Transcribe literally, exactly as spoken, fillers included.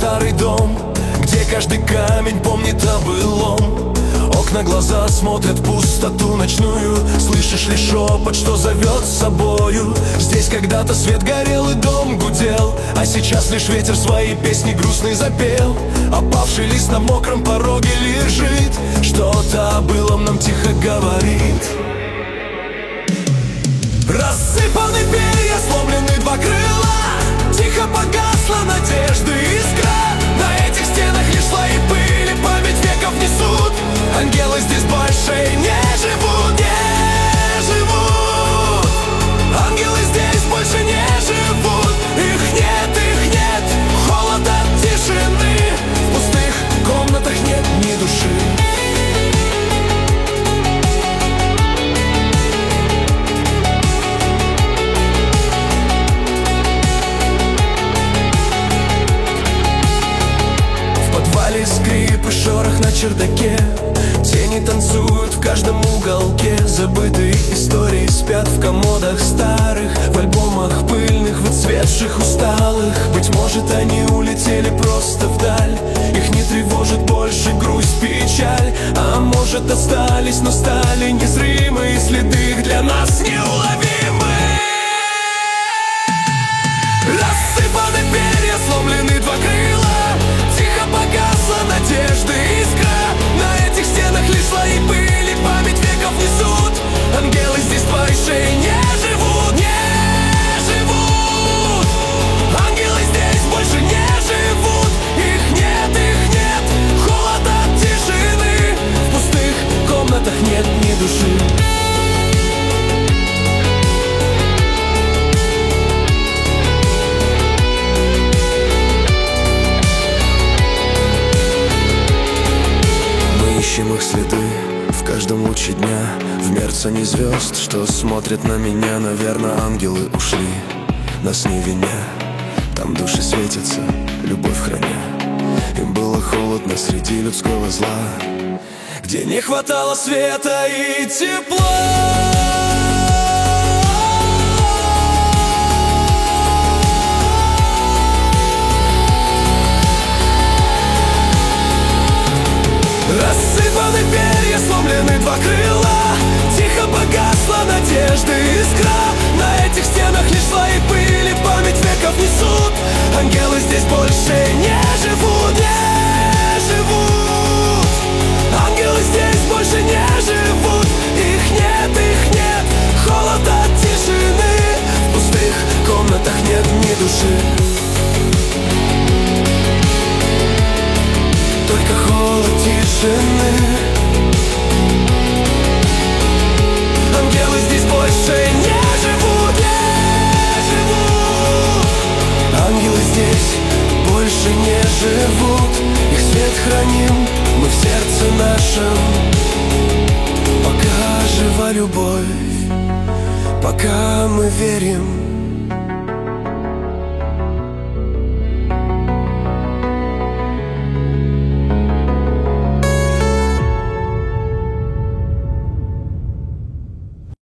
старый дом, где каждый камень помнит о былом. Окна, глаза смотрят в пустоту ночную. Слышишь ли шепот, что зовет с собою? Здесь когда-то свет горел и дом гудел, а сейчас лишь ветер свои песни грустный запел. Опавший лист на мокром пороге лежит, что-то о былом нам тихо говорит. Рассыпаны перья, сломлены два крыла, тихо погасла надежды искра. На этих стенах лишь слои пыли память веков несут. Ангелы здесь больше не живут, не живут. Ангелы здесь больше не живут. Их нет, их нет, холод от тишины. В пустых комнатах нет ни души. Скрип и шорох на чердаке, тени танцуют в каждом уголке. Забытые истории спят в комодах старых, в альбомах пыльных, выцветших, усталых. Быть может, они улетели просто вдаль, их не тревожит больше грусть, печаль. А может, остались, но стали незримые следы, их для нас неуловимы. Рассыпаны перья, сломлены два крыла, тихо погасла надежды искра. На этих стенах лишь слои пыли память веков несут. Ангелы здесь больше не живут, не живут. Ангелы здесь больше не живут. Их нет, их нет, холод от тишины. В пустых комнатах нет ни души. Ищем их следы в каждом луче дня, в мерцании звезд, что смотрят на меня. Наверное, ангелы ушли, нас не виня. Там души светятся, любовь храня. Им было холодно среди людского зла, где не хватало света и тепла. Рассыпаны перья, сломлены два крыла, тихо погасла надежды искра. На этих стенах лишь слои пыли память веков несут. Ангелы здесь больше не живут, не живут. Ангелы здесь больше не живут. Их нет, их нет, холод от тишины. В пустых комнатах нет ни души. Только холод тишины. Ангелы здесь больше не живут, не живут. Ангелы здесь больше не живут. Их свет храним мы в сердце нашем. Пока жива любовь, пока мы верим